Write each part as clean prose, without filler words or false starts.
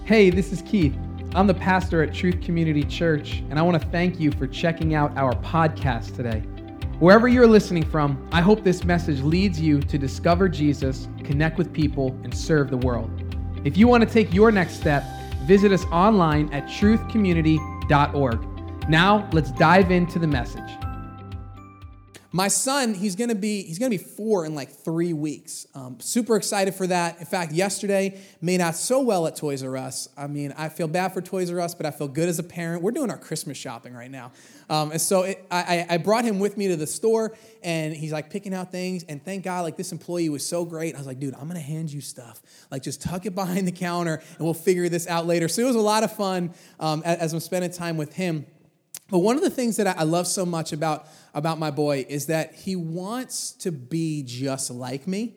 Hey, this is Keith. I'm the pastor at Truth Community Church, and I want to thank you for checking out our podcast today. Wherever you're listening from, I hope this message leads you to discover Jesus, connect with people, and serve the world. If you want to take your next step, visit us online at truthcommunity.org. Now, let's dive into the message. My son, he's gonna be 4 in like 3 weeks. Super excited for that. In fact, yesterday made out so well at Toys R Us. I mean, I feel bad for Toys R Us, but I feel good as a parent. We're doing our Christmas shopping right now, and so I brought him with me to the store, and he's like picking out things. And thank God, like this employee was so great. I was like, dude, I'm gonna hand you stuff. Like just tuck it behind the counter, and we'll figure this out later. So it was a lot of fun as I'm spending time with him. But one of the things that I love so much about my boy is that he wants to be just like me.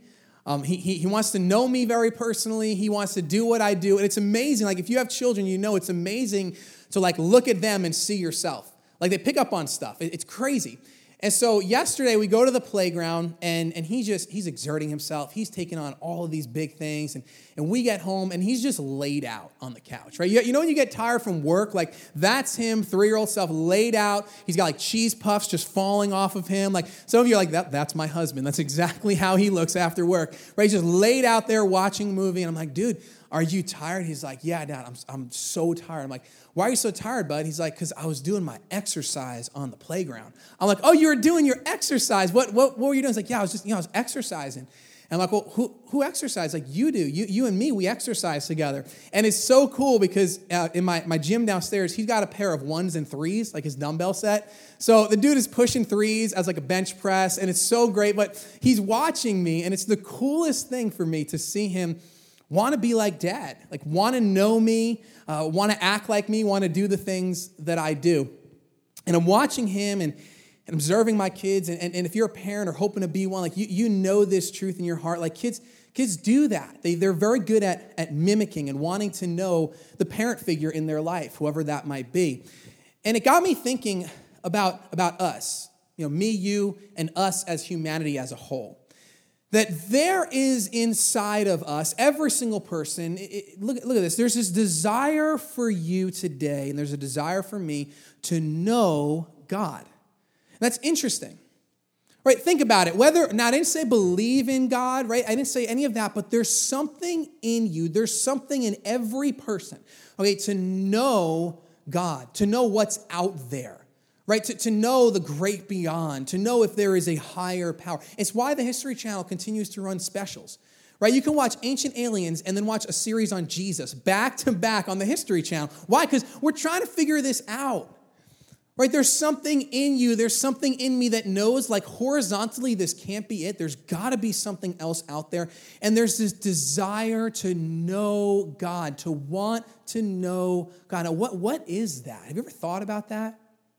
He wants to know me very personally. He wants to do what I do. And it's amazing. Like if you have children, you know it's amazing to like look at them and see yourself. Like they pick up on stuff. It's crazy. And so yesterday we go to the playground and he's exerting himself. He's taking on all of these big things. And we get home and he's just laid out on the couch, right? You know when you get tired from work? Like that's him, 3-year-old self, laid out. He's got like cheese puffs just falling off of him. Like some of you are like, that's my husband. That's exactly how he looks after work, right? He's just laid out there watching a movie. And I'm like, dude, are you tired? He's like, yeah, Dad, I'm so tired. I'm like, why are you so tired, bud? He's like, because I was doing my exercise on the playground. I'm like, oh, you were doing your exercise. What were you doing? He's like, yeah, I was exercising. And I'm like, well, who exercised? Like, you do. You and me, we exercise together. And it's so cool because in my gym downstairs, he's got a pair of 1s and 3s, like his dumbbell set. So the dude is pushing 3s as like a bench press, and it's so great. But he's watching me, and it's the coolest thing for me to see him want to be like Dad, like want to know me, want to act like me, want to do the things that I do. And I'm watching him and observing my kids. And if you're a parent or hoping to be one, like you know this truth in your heart. Like kids do that. They're very good at mimicking and wanting to know the parent figure in their life, whoever that might be. And it got me thinking about us, you know, me, you, and us as humanity as a whole. That there is inside of us, every single person, look at this. There's this desire for you today, and there's a desire for me to know God. That's interesting, right? Think about it. Now, I didn't say believe in God, right? I didn't say any of that, but there's something in you. There's something in every person, okay, to know God, to know what's out there. Right, to know the great beyond, to know if there is a higher power. It's why the History Channel continues to run specials. Right, you can watch Ancient Aliens and then watch a series on Jesus back to back on the History Channel. Why? Because we're trying to figure this out. Right, there's something in you, there's something in me that knows like horizontally this can't be it. There's got to be something else out there. And there's this desire to know God, to want to know God. Now, what is that? Have you ever thought about that?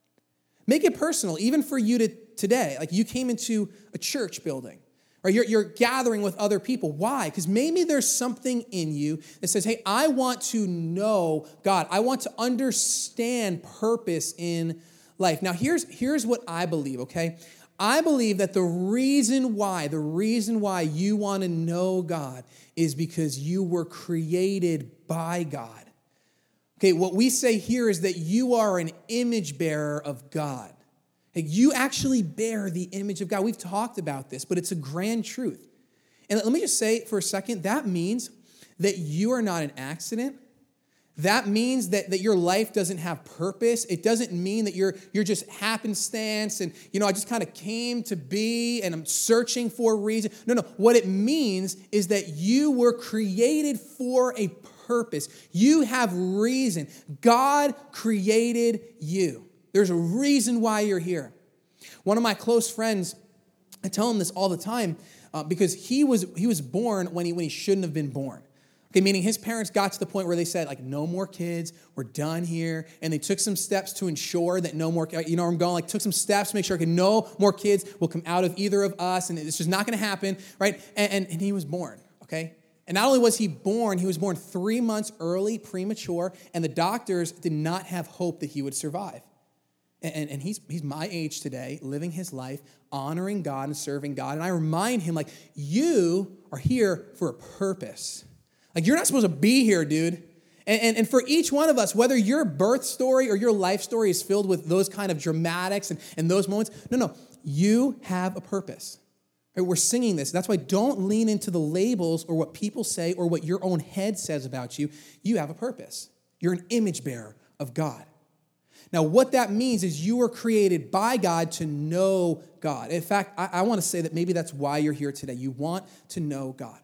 Make it personal, even for you today. Like you came into a church building, or you're gathering with other people. Why? Because maybe there's something in you that says, hey, I want to know God. I want to understand purpose in life. Now, here's what I believe, okay? I believe that the reason why you want to know God is because you were created by God. Okay, what we say here is that you are an image bearer of God. You actually bear the image of God. We've talked about this, but it's a grand truth. And let me just say for a second, that means that you are not an accident. That means that your life doesn't have purpose. It doesn't mean that you're just happenstance and, I just kind of came to be and I'm searching for a reason. No. What it means is that you were created for a purpose. You have reason. God created you. There's a reason why you're here. One of my close friends, I tell him this all the time because he was born when he shouldn't have been born. Okay, meaning his parents got to the point where they said, like, no more kids, we're done here. And they took some steps to ensure that no more, you know where I'm going? Like, took some steps to make sure no more kids will come out of either of us, and it's just not going to happen, right? And he was born, okay? And not only was he born 3 months early, premature, and the doctors did not have hope that he would survive. And he's my age today, living his life, honoring God and serving God. And I remind him, like, you are here for a purpose. Like, you're not supposed to be here, dude. And for each one of us, whether your birth story or your life story is filled with those kind of dramatics and those moments, no, you have a purpose. Right? We're singing this. That's why don't lean into the labels or what people say or what your own head says about you. You have a purpose. You're an image bearer of God. Now, what that means is you were created by God to know God. In fact, I want to say that maybe that's why you're here today. You want to know God.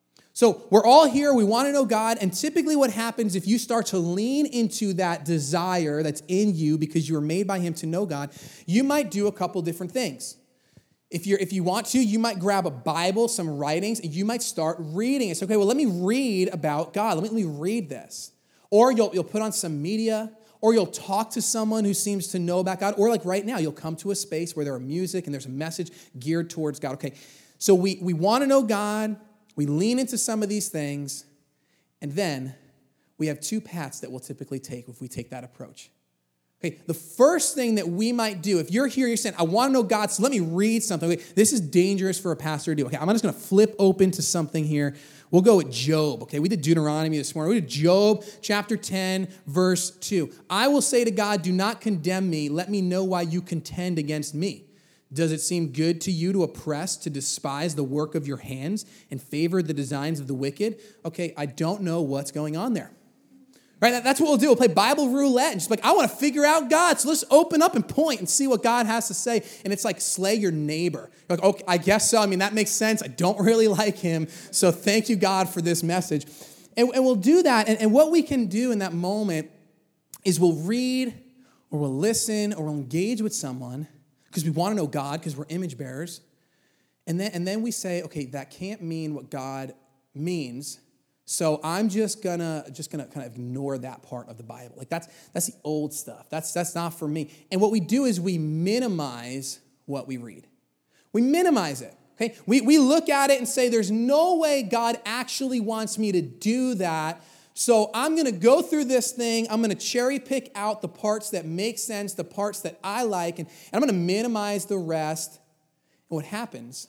So we're all here, we want to know God, and typically what happens if you start to lean into that desire that's in you because you were made by Him to know God, you might do a couple different things. If you want to, you might grab a Bible, some writings, and you might start reading it. So, okay, well, let me read about God. Let me read this. Or you'll put on some media, or you'll talk to someone who seems to know about God, or like right now, you'll come to a space where there are music and there's a message geared towards God. Okay, so we want to know God. We lean into some of these things, and then we have two paths that we'll typically take if we take that approach. Okay, the first thing that we might do, if you're here, you're saying, I want to know God, so let me read something. Okay, this is dangerous for a pastor to do. Okay, I'm just going to flip open to something here. We'll go with Job. Okay, we did Deuteronomy this morning. We did Job chapter 10, verse 2. I will say to God, do not condemn me. Let me know why you contend against me. Does it seem good to you to oppress, to despise the work of your hands and favor the designs of the wicked? Okay, I don't know what's going on there. Right? That's what we'll do. We'll play Bible roulette and just like, I want to figure out God. So let's open up and point and see what God has to say. And it's like slay your neighbor. You're like, okay, I guess so. I mean, that makes sense. I don't really like him. So thank you, God, for this message. And we'll do that. And what we can do in that moment is we'll read or we'll listen or we'll engage with someone because we want to know God, because we're image bearers. And then we say, okay, that can't mean what God means. So I'm just gonna kind of ignore that part of the Bible. Like that's the old stuff. That's not for me. And what we do is we minimize what we read. We minimize it. Okay? We look at it and say, there's no way God actually wants me to do that. So I'm going to go through this thing. I'm going to cherry pick out the parts that make sense, the parts that I like, and I'm going to minimize the rest. And what happens,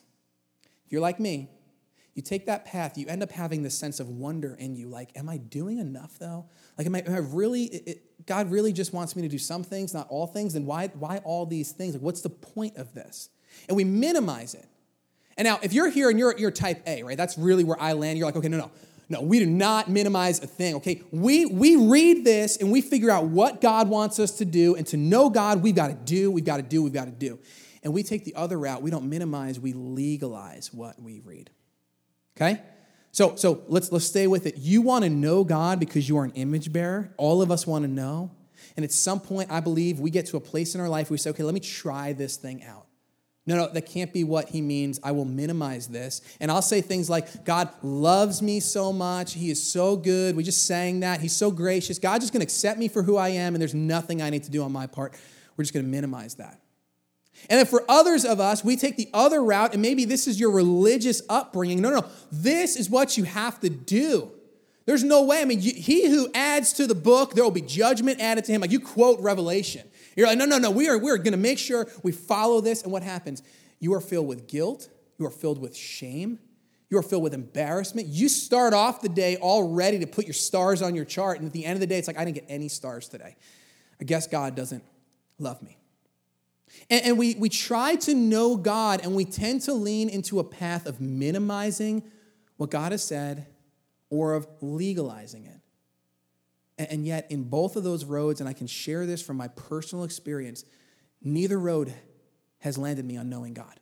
if you're like me, you take that path, you end up having this sense of wonder in you. Like, am I doing enough though? Like, am I really, God really just wants me to do some things, not all things? Then why all these things? Like, what's the point of this? And we minimize it. And now, if you're here and you're type A, right? That's really where I land. You're like, okay, no, we do not minimize a thing, okay? We read this and we figure out what God wants us to do, and to know God, we've got to do. And we take the other route. We don't minimize, we legalize what we read, okay? So let's stay with it. You want to know God because you are an image bearer. All of us want to know. And at some point, I believe, we get to a place in our life where we say, okay, let me try this thing out. No, that can't be what he means. I will minimize this. And I'll say things like, God loves me so much. He is so good. We just sang that. He's so gracious. God's just going to accept me for who I am, and there's nothing I need to do on my part. We're just going to minimize that. And then for others of us, we take the other route, and maybe this is your religious upbringing. No. This is what you have to do. There's no way. I mean, he who adds to the book, there will be judgment added to him. Like you quote Revelation. You're like, no, we're going to make sure we follow this. And what happens? You are filled with guilt. You are filled with shame. You are filled with embarrassment. You start off the day all ready to put your stars on your chart. And at the end of the day, it's like, I didn't get any stars today. I guess God doesn't love me. And we try to know God, and we tend to lean into a path of minimizing what God has said or of legalizing it. And yet, in both of those roads, and I can share this from my personal experience, neither road has landed me on knowing God.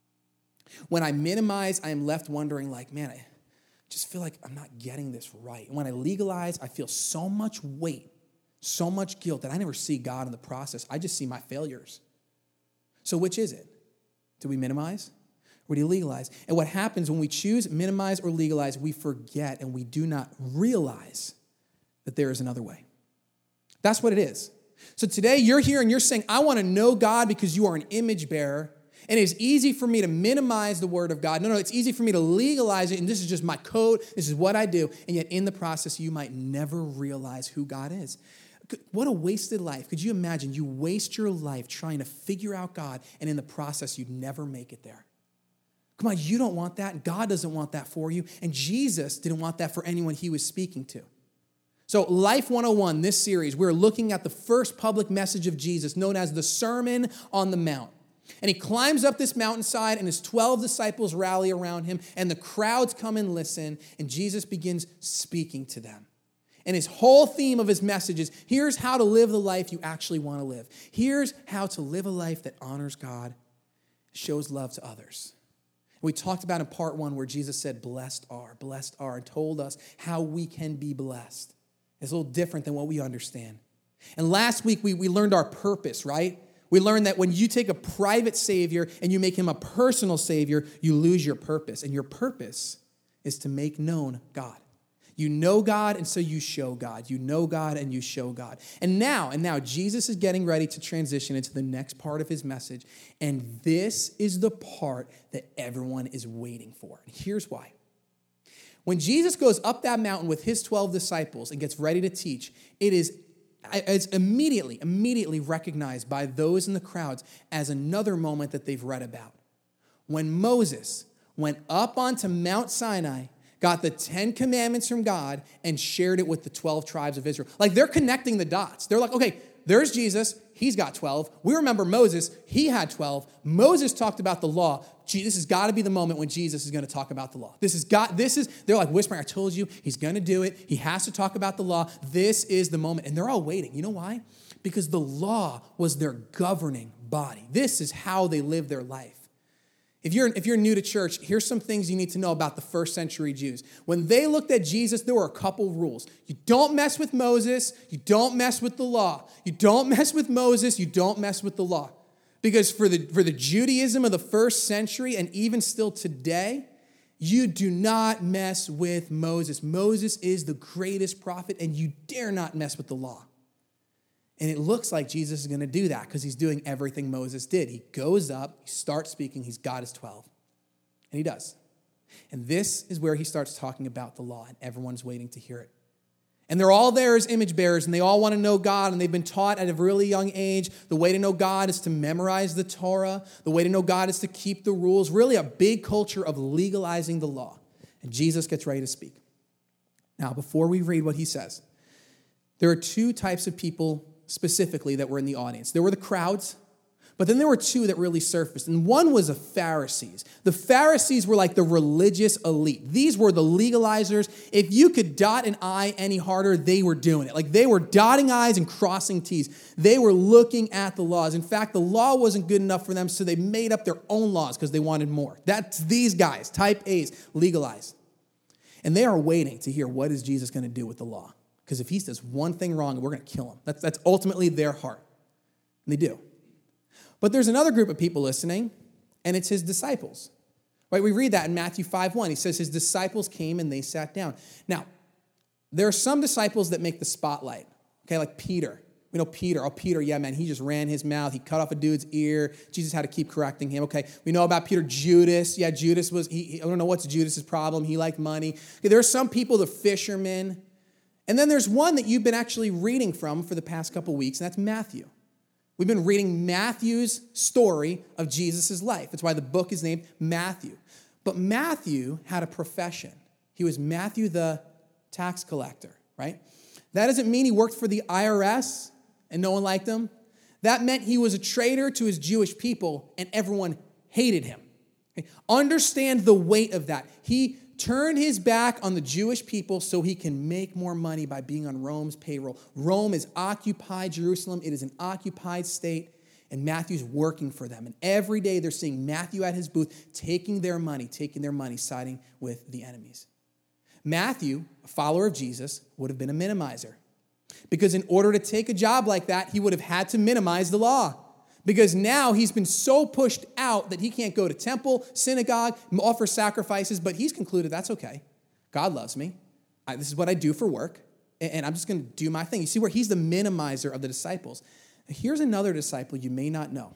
When I minimize, I am left wondering, like, man, I just feel like I'm not getting this right. And when I legalize, I feel so much weight, so much guilt that I never see God in the process. I just see my failures. So which is it? Do we minimize or do we legalize? And what happens when we choose minimize or legalize, we forget and we do not realize that there is another way. That's what it is. So today you're here and you're saying, I want to know God because you are an image bearer. And it's easy for me to minimize the word of God. No, it's easy for me to legalize it. And this is just my code. This is what I do. And yet in the process, you might never realize who God is. What a wasted life. Could you imagine you waste your life trying to figure out God, and in the process, you'd never make it there? Come on, you don't want that. God doesn't want that for you. And Jesus didn't want that for anyone he was speaking to. So Life 101, this series, we're looking at the first public message of Jesus known as the Sermon on the Mount. And he climbs up this mountainside and his 12 disciples rally around him and the crowds come and listen and Jesus begins speaking to them. And his whole theme of his message is, here's how to live the life you actually want to live. Here's how to live a life that honors God, shows love to others. We talked about in part 1 where Jesus said, blessed are, and told us how we can be blessed. It's a little different than what we understand. And last week, we learned our purpose, right? We learned that when you take a private Savior and you make him a personal Savior, you lose your purpose. And your purpose is to make known God. You know God, and so you show God. You know God, and you show God. And now, Jesus is getting ready to transition into the next part of his message. And this is the part that everyone is waiting for. And here's why. When Jesus goes up that mountain with his 12 disciples and gets ready to teach, it's immediately recognized by those in the crowds as another moment that they've read about. When Moses went up onto Mount Sinai, got the 10 commandments from God, and shared it with the 12 tribes of Israel. Like, they're connecting the dots. They're like, okay, there's Jesus. He's got 12. We remember Moses. He had 12. Moses talked about the law. This has got to be the moment when Jesus is going to talk about the law. They're like whispering, I told you, he's going to do it. He has to talk about the law. This is the moment. And they're all waiting. You know why? Because the law was their governing body. This is how they lived their life. If you're new to church, here's some things you need to know about the first century Jews. When they looked at Jesus, there were a couple rules. You don't mess with Moses. You don't mess with the law. You don't mess with Moses. You don't mess with the law. Because for the Judaism of the first century and even still today, you do not mess with Moses. Moses is the greatest prophet, and you dare not mess with the law. And it looks like Jesus is going to do that because he's doing everything Moses did. He goes up, he starts speaking, he's got his 12. And he does. And this is where he starts talking about the law, and everyone's waiting to hear it. And they're all there as image bearers, and they all want to know God, and they've been taught at a really young age. The way to know God is to memorize the Torah. The way to know God is to keep the rules. Really a big culture of legalizing the law. And Jesus gets ready to speak. Now, before we read what he says, there are two types of people specifically that were in the audience. There were the crowds, but then there were two that really surfaced, and one was the Pharisees. The Pharisees were like the religious elite. These were the legalizers. If you could dot an I any harder, they were doing it. Like, they were dotting I's and crossing T's. They were looking at the laws. In fact, the law wasn't good enough for them, so they made up their own laws because they wanted more. That's these guys, type A's, legalized. And they are waiting to hear, what is Jesus going to do with the law? Because if he does one thing wrong, we're going to kill him. That's ultimately their heart. And they do. But there's another group of people listening, and it's his disciples. Right? We read that in Matthew 5:1. He says his disciples came and they sat down. Now, there are some disciples that make the spotlight. Okay, like Peter. We know Peter. Oh, Peter, yeah, man, he just ran his mouth. He cut off a dude's ear. Jesus had to keep correcting him. Okay, we know about Peter. Judas. Yeah, Judas was, I don't know what's Judas's problem. He liked money. Okay, there are some people, the fishermen. And then there's one that you've been actually reading from for the past couple weeks, and that's Matthew. We've been reading Matthew's story of Jesus' life. That's why the book is named Matthew. But Matthew had a profession. He was Matthew the tax collector, right? That doesn't mean he worked for the IRS and no one liked him. That meant he was a traitor to his Jewish people and everyone hated him. Okay? Understand the weight of that. He turned his back on the Jewish people so he can make more money by being on Rome's payroll. Rome has occupied Jerusalem. It is an occupied state, and Matthew's working for them. And every day they're seeing Matthew at his booth taking their money, siding with the enemies. Matthew, a follower of Jesus, would have been a minimizer. Because in order to take a job like that, he would have had to minimize the law. Because now he's been so pushed out that he can't go to temple, synagogue, offer sacrifices, but he's concluded that's okay. God loves me. This is what I do for work, and I'm just going to do my thing. You see where he's the minimizer of the disciples. Here's another disciple you may not know.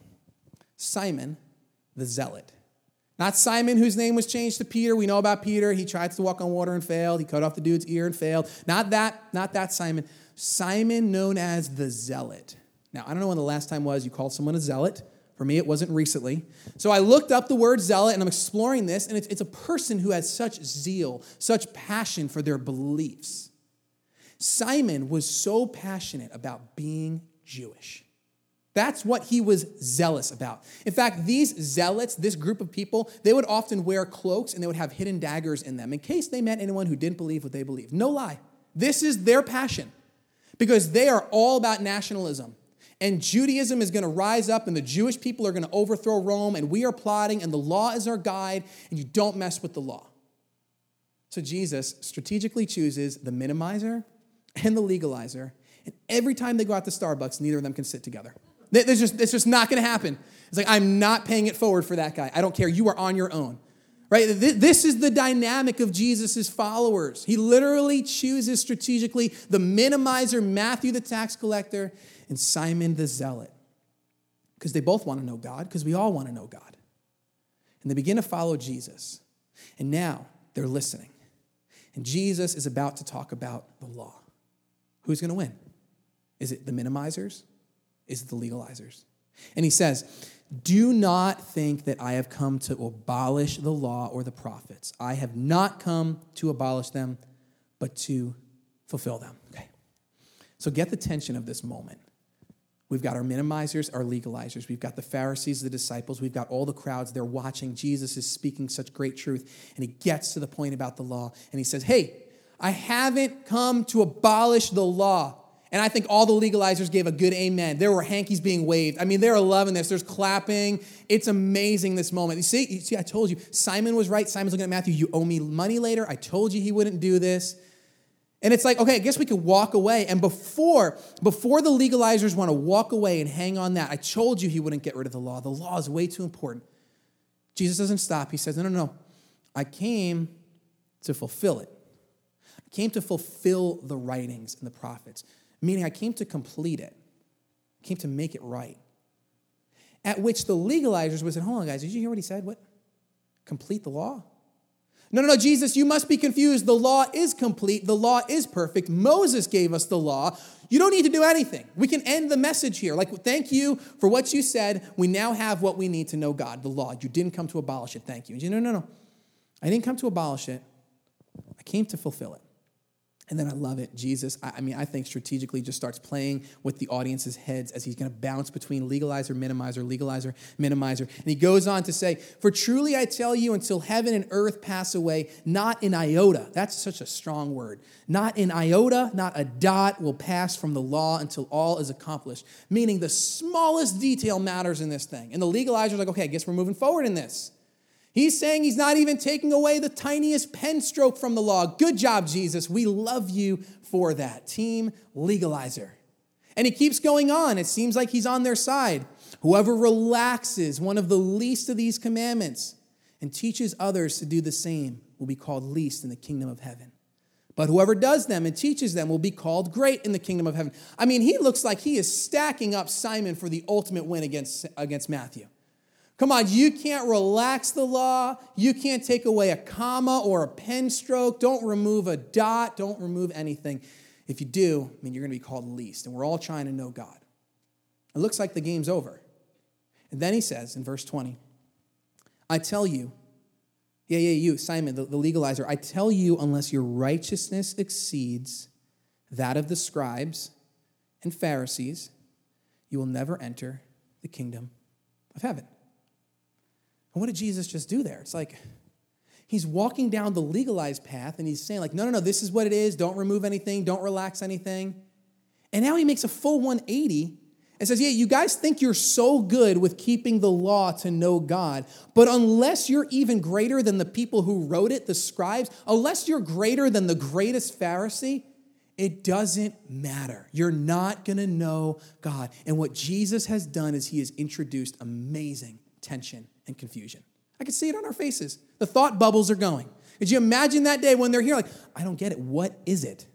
Simon the Zealot. Not Simon, whose name was changed to Peter. We know about Peter. He tried to walk on water and failed. He cut off the dude's ear and failed. Not that Simon. Simon known as the Zealot. Now, I don't know when the last time was you called someone a zealot. For me, it wasn't recently. So I looked up the word zealot, and I'm exploring this, and it's a person who has such zeal, such passion for their beliefs. Simon was so passionate about being Jewish. That's what he was zealous about. In fact, these zealots, this group of people, they would often wear cloaks and they would have hidden daggers in them in case they met anyone who didn't believe what they believed. No lie. This is their passion because they are all about nationalism. And Judaism is going to rise up and the Jewish people are going to overthrow Rome and we are plotting and the law is our guide and you don't mess with the law. So Jesus strategically chooses the minimizer and the legalizer, and every time they go out to Starbucks, neither of them can sit together. It's just not going to happen. It's like, I'm not paying it forward for that guy. I don't care. You are on your own. Right? This is the dynamic of Jesus' followers. He literally chooses strategically the minimizer, Matthew the tax collector, and Simon the zealot. Because they both want to know God, because we all want to know God. And they begin to follow Jesus. And now they're listening. And Jesus is about to talk about the law. Who's going to win? Is it the minimizers? Is it the legalizers? And he says, do not think that I have come to abolish the law or the prophets. I have not come to abolish them, but to fulfill them. Okay. So get the tension of this moment. We've got our minimizers, our legalizers. We've got the Pharisees, the disciples. We've got all the crowds. They're watching. Jesus is speaking such great truth. And he gets to the point about the law. And he says, hey, I haven't come to abolish the law. And I think all the legalizers gave a good amen. There were hankies being waved. I mean, they're loving this. There's clapping. It's amazing, this moment. You see, I told you, Simon was right. Simon's looking at Matthew. You owe me money later. I told you he wouldn't do this. And it's like, okay, I guess we could walk away. And before the legalizers want to walk away and hang on that, I told you he wouldn't get rid of the law. The law is way too important. Jesus doesn't stop. He says, no. I came to fulfill it. I came to fulfill the writings and the prophets. Meaning I came to complete it. I came to make it right. At which the legalizers would say, hold on, guys, did you hear what he said? What? Complete the law? No, Jesus, you must be confused. The law is complete. The law is perfect. Moses gave us the law. You don't need to do anything. We can end the message here. Like, thank you for what you said. We now have what we need to know God, the law. You didn't come to abolish it. Thank you. No. I didn't come to abolish it. I came to fulfill it. And then I love it. Jesus, I think strategically just starts playing with the audience's heads as he's going to bounce between legalizer, minimizer. And he goes on to say, for truly I tell you, until heaven and earth pass away, not an iota. That's such a strong word. Not an iota, not a dot will pass from the law until all is accomplished. Meaning the smallest detail matters in this thing. And the legalizer is like, okay, I guess we're moving forward in this. He's saying he's not even taking away the tiniest pen stroke from the law. Good job, Jesus. We love you for that. Team legalizer. And he keeps going on. It seems like he's on their side. Whoever relaxes one of the least of these commandments and teaches others to do the same will be called least in the kingdom of heaven. But whoever does them and teaches them will be called great in the kingdom of heaven. I mean, he looks like he is stacking up Simon for the ultimate win against Matthew. Come on, you can't relax the law. You can't take away a comma or a pen stroke. Don't remove a dot. Don't remove anything. If you do, you're going to be called least. And we're all trying to know God. It looks like the game's over. And then he says in verse 20, I tell you, you, Simon, the legalizer, I tell you, unless your righteousness exceeds that of the scribes and Pharisees, you will never enter the kingdom of heaven. And what did Jesus just do there? It's like he's walking down the legalized path and he's saying like, no, this is what it is. Don't remove anything. Don't relax anything. And now he makes a full 180 and says, you guys think you're so good with keeping the law to know God, but unless you're even greater than the people who wrote it, the scribes, unless you're greater than the greatest Pharisee, it doesn't matter. You're not going to know God. And what Jesus has done is he has introduced amazing tension and confusion. I can see it on our faces. The thought bubbles are going. Could you imagine that day when they're here like, I don't get it. What is it?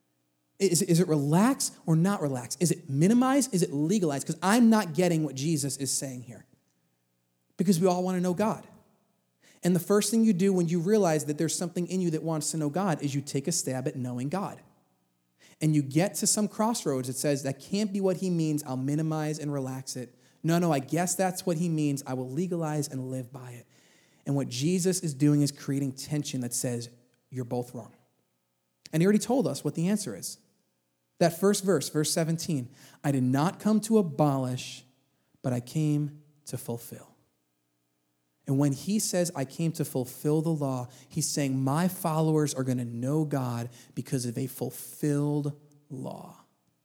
Is it relax or not relax? Is it minimize? Is it legalize? Because I'm not getting what Jesus is saying here. Because we all want to know God. And the first thing you do when you realize that there's something in you that wants to know God is you take a stab at knowing God. And you get to some crossroads that says, that can't be what he means. I'll minimize and relax it. No, I guess that's what he means. I will legalize and live by it. And what Jesus is doing is creating tension that says, you're both wrong. And he already told us what the answer is. That first verse, verse 17, I did not come to abolish, but I came to fulfill. And when he says, I came to fulfill the law, he's saying my followers are going to know God because of a fulfilled law.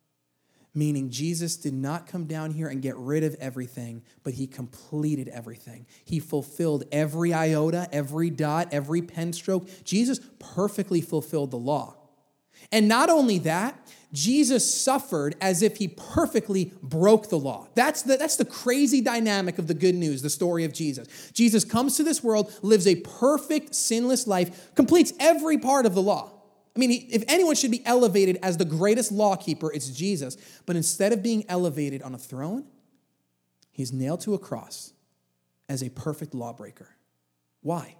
Meaning Jesus did not come down here and get rid of everything, but he completed everything. He fulfilled every iota, every dot, every pen stroke. Jesus perfectly fulfilled the law. And not only that, Jesus suffered as if he perfectly broke the law. That's the crazy dynamic of the good news, the story of Jesus. Jesus comes to this world, lives a perfect, sinless life, completes every part of the law. I mean, if anyone should be elevated as the greatest lawkeeper, it's Jesus. But instead of being elevated on a throne, he's nailed to a cross as a perfect lawbreaker. Why?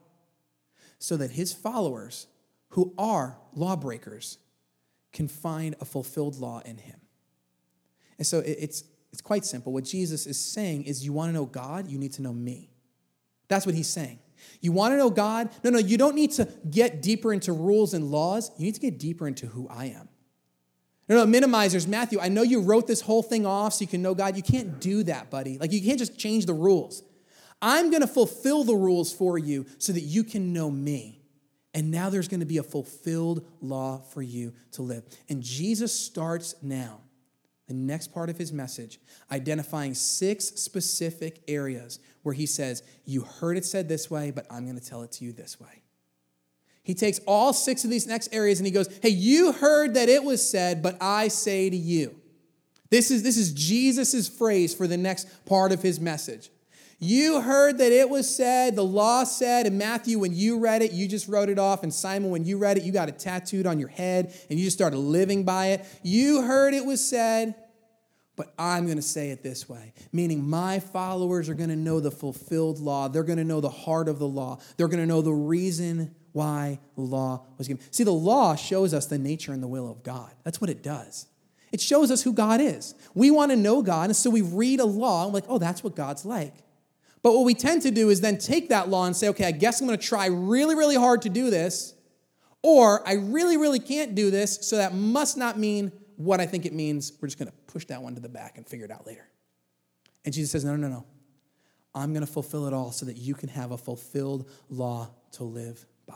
So that his followers, who are lawbreakers, can find a fulfilled law in him. And so it's quite simple. What Jesus is saying is, you want to know God, you need to know me. That's what he's saying. You want to know God? No, you don't need to get deeper into rules and laws. You need to get deeper into who I am. No, minimizers, Matthew, I know you wrote this whole thing off so you can know God. You can't do that, buddy. Like, you can't just change the rules. I'm going to fulfill the rules for you so that you can know me. And now there's going to be a fulfilled law for you to live. And Jesus starts now, the next part of his message, identifying 6 specific areas where he says, you heard it said this way, but I'm going to tell it to you this way. He takes all 6 of these next areas and he goes, hey, you heard that it was said, but I say to you. This is Jesus' phrase for the next part of his message. You heard that it was said, the law said, and Matthew, when you read it, you just wrote it off, and Simon, when you read it, you got it tattooed on your head, and you just started living by it. You heard it was said, but I'm going to say it this way, meaning my followers are going to know the fulfilled law. They're going to know the heart of the law. They're going to know the reason why the law was given. See, the law shows us the nature and the will of God. That's what it does. It shows us who God is. We want to know God, and so we read a law, and we're like, oh, that's what God's like. But what we tend to do is then take that law and say, okay, I guess I'm going to try really, really hard to do this, or I really, really can't do this, so that must not mean what I think it means. We're just going to push that one to the back and figure it out later. And Jesus says, no. I'm going to fulfill it all so that you can have a fulfilled law to live by.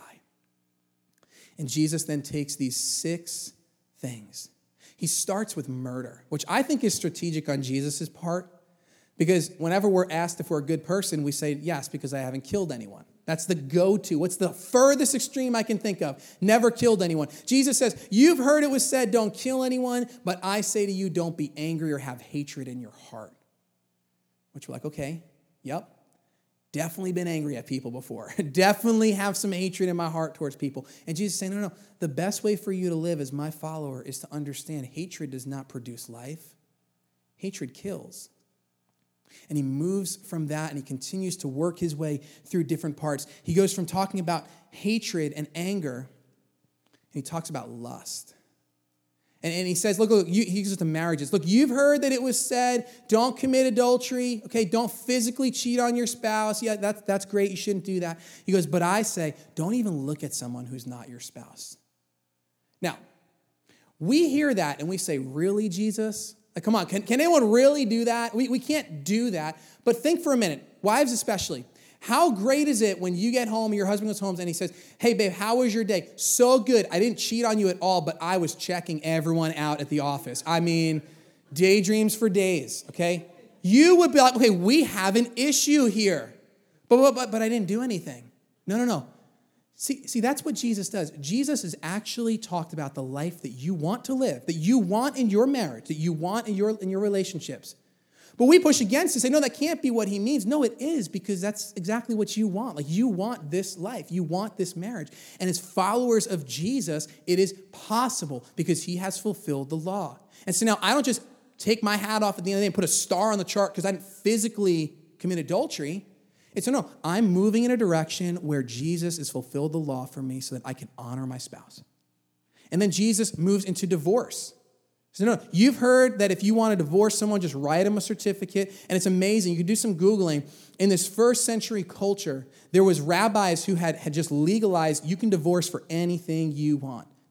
And Jesus then takes these 6 things. He starts with murder, which I think is strategic on Jesus' part. Because whenever we're asked if we're a good person, we say, yes, because I haven't killed anyone. That's the go-to. What's the furthest extreme I can think of? Never killed anyone. Jesus says, you've heard it was said, don't kill anyone, but I say to you, don't be angry or have hatred in your heart. Which we're like, okay, yep. Definitely been angry at people before. Definitely have some hatred in my heart towards people. And Jesus is saying, no. The best way for you to live as my follower is to understand hatred does not produce life. Hatred kills. And he moves from that and he continues to work his way through different parts. He goes from talking about hatred and anger, and he talks about lust. And he says, look, he goes to marriages. Look, you've heard that it was said, don't commit adultery. Okay, don't physically cheat on your spouse. Yeah, that's great. You shouldn't do that. He goes, but I say, don't even look at someone who's not your spouse. Now, we hear that and we say, really, Jesus? Like, come on, can anyone really do that? We can't do that. But think for a minute, wives especially. How great is it when you get home, your husband goes home and he says, hey, babe, how was your day? So good. I didn't cheat on you at all, but I was checking everyone out at the office. I mean, daydreams for days, okay? You would be like, okay, we have an issue here. But I didn't do anything. No. See, that's what Jesus does. Jesus has actually talked about the life that you want to live, that you want in your marriage, that you want in your relationships. But we push against it and say, no, that can't be what he means. No, it is, because that's exactly what you want. Like, you want this life. You want this marriage. And as followers of Jesus, it is possible because he has fulfilled the law. And so now I don't just take my hat off at the end of the day and put a star on the chart because I didn't physically commit adultery. It's no, I'm moving in a direction where Jesus has fulfilled the law for me so that I can honor my spouse. And then Jesus moves into divorce. So no, you've heard that if you want to divorce someone, just write them a certificate. And it's amazing. You can do some Googling. In this first century culture, there was rabbis who had just legalized, you can divorce for anything you want.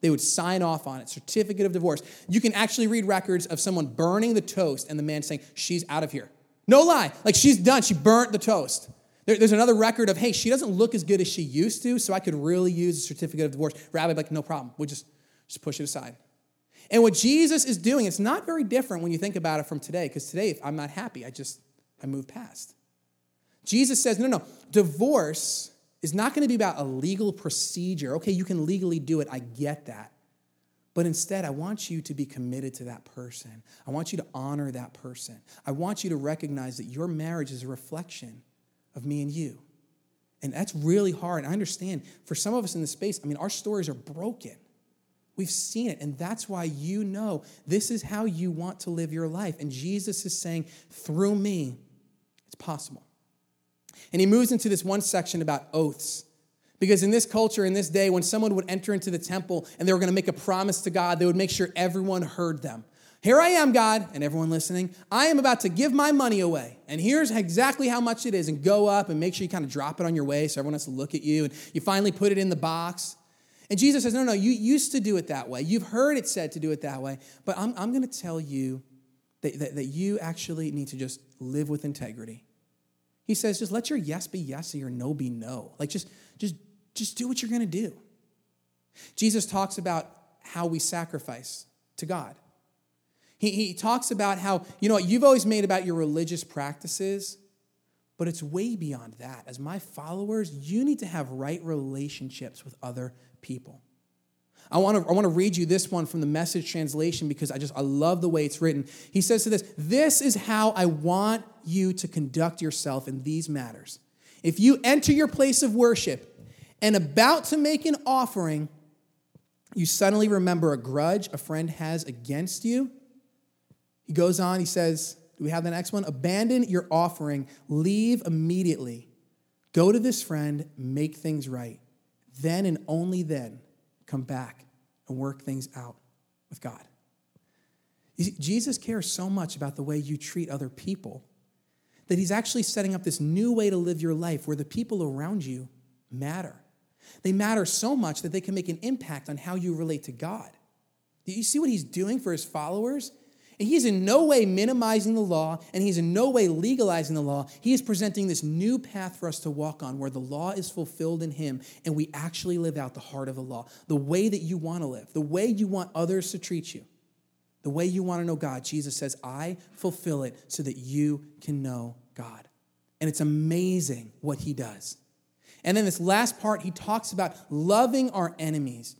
They would sign off on it, certificate of divorce. You can actually read records of someone burning the toast and the man saying, she's out of here. No lie. Like, she's done. She burnt the toast. There's another record of, hey, she doesn't look as good as she used to, so I could really use a certificate of divorce. Rabbi would be like, no problem. We'll just push it aside. And what Jesus is doing, it's not very different when you think about it from today, because today, if I'm not happy, I move past. Jesus says, no. Divorce is not going to be about a legal procedure. Okay, you can legally do it. I get that. But instead, I want you to be committed to that person. I want you to honor that person. I want you to recognize that your marriage is a reflection of me and you. And that's really hard. I understand. For some of us in this space, our stories are broken. We've seen it. And that's why you know this is how you want to live your life. And Jesus is saying, through me, it's possible. And he moves into this one section about oaths. Because in this culture, in this day, when someone would enter into the temple and they were going to make a promise to God, they would make sure everyone heard them. Here I am, God, and everyone listening. I am about to give my money away. And here's exactly how much it is. And go up and make sure you kind of drop it on your way so everyone has to look at you. And you finally put it in the box. And Jesus says, no, you used to do it that way. You've heard it said to do it that way. But I'm going to tell you that you actually need to just live with integrity. He says, just let your yes be yes and your no be no. Like, just do what you're going to do. Jesus talks about how we sacrifice to God. He talks about how, you've always made about your religious practices, but it's way beyond that. As my followers, you need to have right relationships with other people. I want to read you this one from the Message translation because I love the way it's written. He says to this is how I want you to conduct yourself in these matters. If you enter your place of worship and about to make an offering, you suddenly remember a grudge a friend has against you. He goes on, he says, do we have the next one? Abandon your offering, leave immediately. Go to this friend, make things right. Then and only then, come back and work things out with God. You see, Jesus cares so much about the way you treat other people that he's actually setting up this new way to live your life where the people around you matter. They matter so much that they can make an impact on how you relate to God. Do you see what he's doing for his followers? And he's in no way minimizing the law, and he's in no way legalizing the law. He is presenting this new path for us to walk on where the law is fulfilled in him, and we actually live out the heart of the law, the way that you want to live, the way you want others to treat you, the way you want to know God. Jesus says, I fulfill it so that you can know God. And it's amazing what he does. And then this last part, he talks about loving our enemies,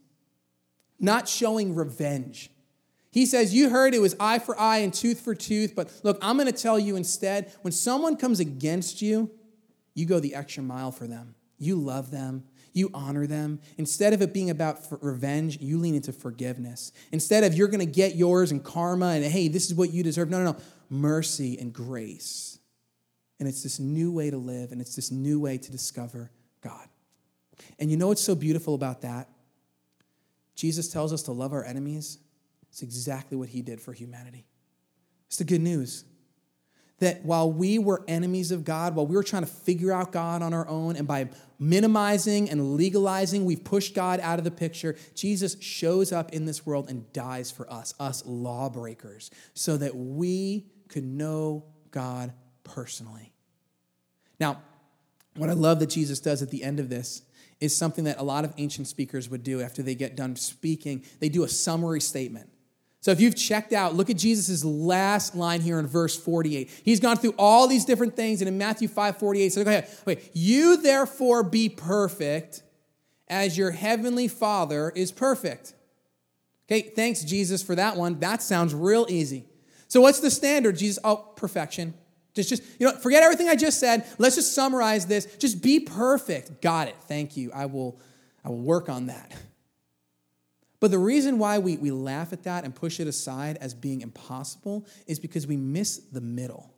not showing revenge. He says, you heard it was eye for eye and tooth for tooth, but look, I'm going to tell you instead, when someone comes against you, you go the extra mile for them. You love them. You honor them. Instead of it being about revenge, you lean into forgiveness. Instead of you're going to get yours and karma and, hey, this is what you deserve. No. Mercy and grace. And it's this new way to live, and it's this new way to discover God. And you know what's so beautiful about that? Jesus tells us to love our enemies. It's exactly what he did for humanity. It's the good news. That while we were enemies of God, while we were trying to figure out God on our own, and by minimizing and legalizing, we've pushed God out of the picture, Jesus shows up in this world and dies for us lawbreakers, so that we could know God personally. Now, what I love that Jesus does at the end of this is something that a lot of ancient speakers would do after they get done speaking. They do a summary statement. So if you've checked out, look at Jesus' last line here in verse 48. He's gone through all these different things, and in Matthew 5:48, so go ahead. Wait, you therefore be perfect as your heavenly Father is perfect. Okay, thanks, Jesus, for that one. That sounds real easy. So what's the standard, Jesus? Oh, perfection. Just forget everything I just said. Let's just summarize this. Just be perfect. Got it. Thank you. I will work on that. But the reason why we laugh at that and push it aside as being impossible is because we miss the middle.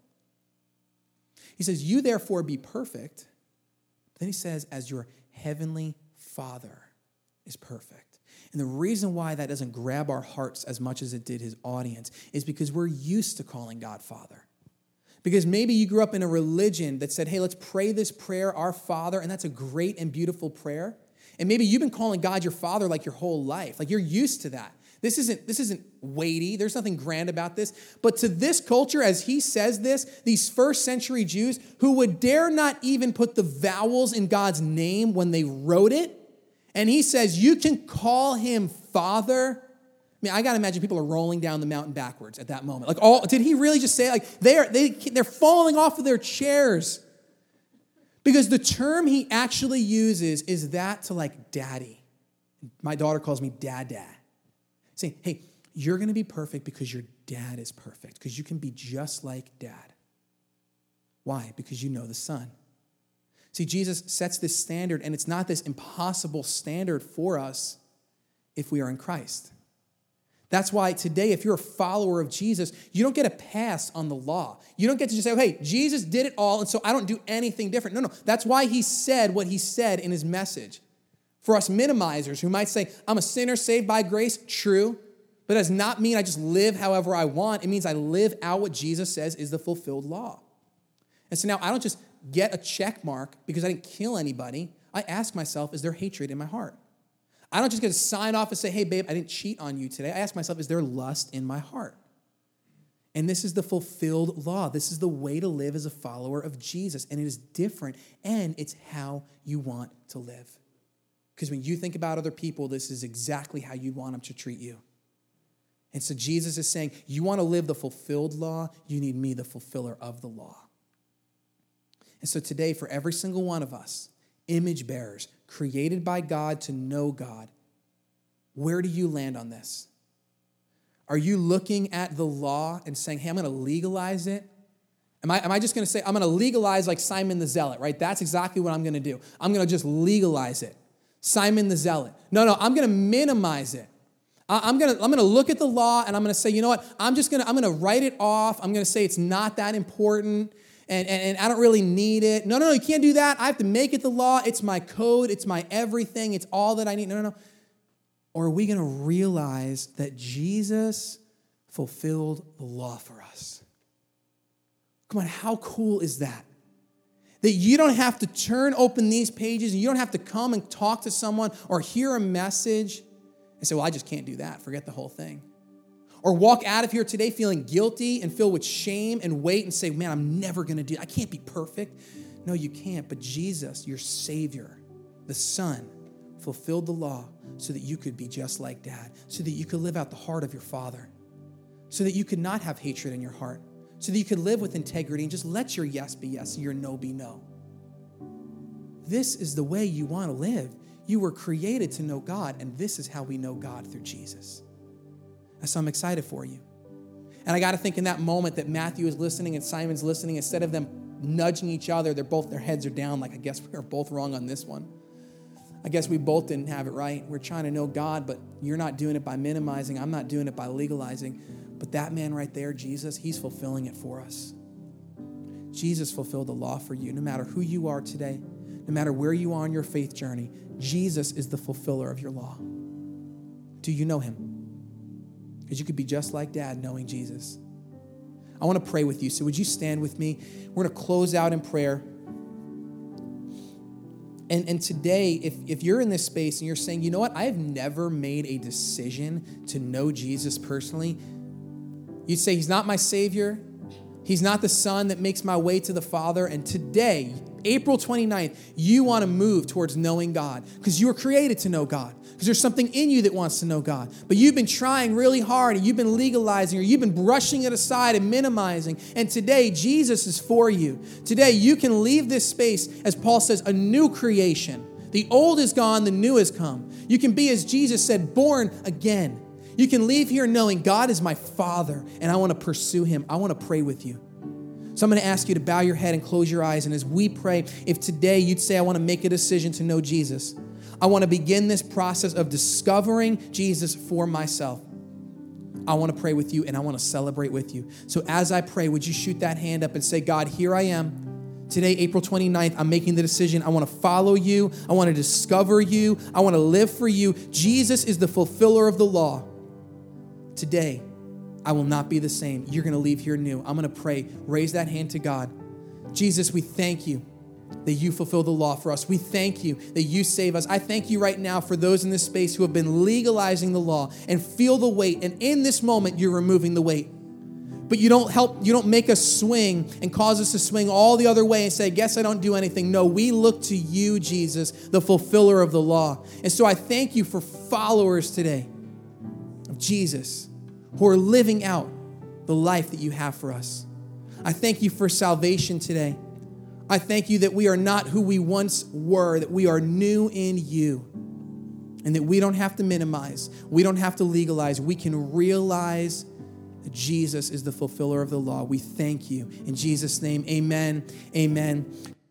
He says, you therefore be perfect. Then he says, as your heavenly Father is perfect. And the reason why that doesn't grab our hearts as much as it did his audience is because we're used to calling God Father. Because maybe you grew up in a religion that said, hey, let's pray this prayer, our Father, and that's a great and beautiful prayer. And maybe you've been calling God your father like your whole life. Like you're used to that. This isn't weighty. There's nothing grand about this. But to this culture, as he says this, these first century Jews who would dare not even put the vowels in God's name when they wrote it, and he says, you can call him Father. I mean, I got to imagine people are rolling down the mountain backwards at that moment. Like, did he really just say it? Like, they're falling off of their chairs. Because the term he actually uses is that to like daddy. My daughter calls me dad. Saying, hey, you're going to be perfect because your dad is perfect. Because you can be just like dad. Why? Because you know the Son. See, Jesus sets this standard, and it's not this impossible standard for us if we are in Christ. That's why today, if you're a follower of Jesus, you don't get a pass on the law. You don't get to just say, oh, hey, Jesus did it all, and so I don't do anything different. No. That's why he said what he said in his message. For us minimizers who might say, I'm a sinner saved by grace, true, but it does not mean I just live however I want. It means I live out what Jesus says is the fulfilled law. And so now I don't just get a check mark because I didn't kill anybody. I ask myself, is there hatred in my heart? I don't just get to sign off and say, hey, babe, I didn't cheat on you today. I ask myself, is there lust in my heart? And this is the fulfilled law. This is the way to live as a follower of Jesus. And it is different, and it's how you want to live. Because when you think about other people, this is exactly how you want them to treat you. And so Jesus is saying, you want to live the fulfilled law, you need me, the fulfiller of the law. And so today, for every single one of us, image bearers, created by God to know God, where do you land on this? Are you looking at the law and saying, hey, I'm going to legalize it? Am I just going to say, I'm going to legalize like Simon the Zealot, right? That's exactly what I'm going to do. I'm going to just legalize it. Simon the Zealot. No, I'm going to minimize it. I'm going to look at the law and I'm going to say, you know what? I'm going to write it off. I'm going to say it's not that important and I don't really need it. No, you can't do that. I have to make it the law. It's my code. It's my everything. It's all that I need. No. Or are we going to realize that Jesus fulfilled the law for us? Come on, how cool is that? That you don't have to turn open these pages and you don't have to come and talk to someone or hear a message and say, well, I just can't do that. Forget the whole thing. Or walk out of here today feeling guilty and filled with shame and weight and say, man, I'm never going to do it. I can't be perfect. No, you can't. But Jesus, your Savior, the Son, fulfilled the law so that you could be just like Dad, so that you could live out the heart of your Father, so that you could not have hatred in your heart, so that you could live with integrity and just let your yes be yes and your no be no. This is the way you want to live. You were created to know God, and this is how we know God, through Jesus. And so I'm excited for you. And I got to think in that moment that Matthew is listening and Simon's listening, instead of them nudging each other, their heads are down like, I guess we are both wrong on this one. I guess we both didn't have it right. We're trying to know God, but you're not doing it by minimizing. I'm not doing it by legalizing. But that man right there, Jesus, he's fulfilling it for us. Jesus fulfilled the law for you. No matter who you are today, no matter where you are on your faith journey, Jesus is the fulfiller of your law. Do you know him? Because you could be just like Dad knowing Jesus. I want to pray with you. So would you stand with me? We're going to close out in prayer. And today, if you're in this space and you're saying, you know what, I have never made a decision to know Jesus personally, you'd say, he's not my Savior. He's not the Son that makes my way to the Father. And today, April 29th, you want to move towards knowing God because you were created to know God, because there's something in you that wants to know God. But you've been trying really hard and you've been legalizing or you've been brushing it aside and minimizing. And today, Jesus is for you. Today, you can leave this space, as Paul says, a new creation. The old is gone, the new has come. You can be, as Jesus said, born again. You can leave here knowing God is my Father and I want to pursue him. I want to pray with you. So I'm going to ask you to bow your head and close your eyes. And as we pray, if today you'd say, I want to make a decision to know Jesus, I want to begin this process of discovering Jesus for myself, I want to pray with you and I want to celebrate with you. So as I pray, would you shoot that hand up and say, God, here I am. Today, April 29th, I'm making the decision. I want to follow you. I want to discover you. I want to live for you. Jesus is the fulfiller of the law. Today, I will not be the same. You're going to leave here new. I'm going to pray. Raise that hand to God. Jesus, we thank you that you fulfill the law for us. We thank you that you save us. I thank you right now for those in this space who have been legalizing the law and feel the weight. And in this moment, you're removing the weight. But you don't make us swing and cause us to swing all the other way and say, guess I don't do anything. No, we look to you, Jesus, the fulfiller of the law. And so I thank you for followers today of Jesus who are living out the life that you have for us. I thank you for salvation today. I thank you that we are not who we once were, that we are new in you, and that we don't have to minimize, we don't have to legalize, we can realize that Jesus is the fulfiller of the law. We thank you. In Jesus' name, amen, amen.